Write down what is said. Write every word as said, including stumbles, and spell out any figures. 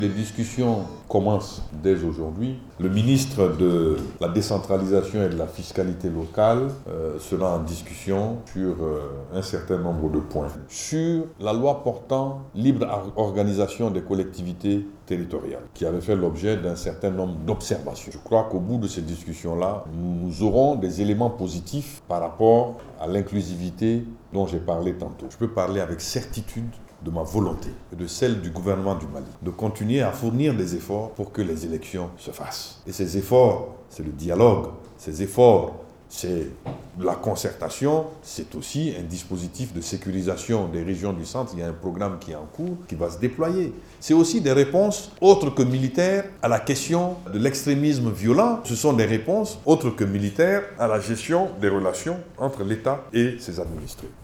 Les discussions commencent dès aujourd'hui. Le ministre de la décentralisation et de la fiscalité locale euh, sera en discussion sur euh, un certain nombre de points. Sur la loi portant libre organisation des collectivités territoriales, qui avait fait l'objet d'un certain nombre d'observations. Je crois qu'au bout de ces discussions-là, nous aurons des éléments positifs par rapport à l'inclusivité dont j'ai parlé tantôt. Je peux parler avec certitude de ma volonté et de celle du gouvernement du Mali, de continuer à fournir des efforts pour que les élections se fassent. Et ces efforts, c'est le dialogue, ces efforts, c'est la concertation, c'est aussi un dispositif de sécurisation des régions du centre. Il y a un programme qui est en cours, qui va se déployer. C'est aussi des réponses autres que militaires à la question de l'extrémisme violent. Ce sont des réponses autres que militaires à la gestion des relations entre l'État et ses administrés.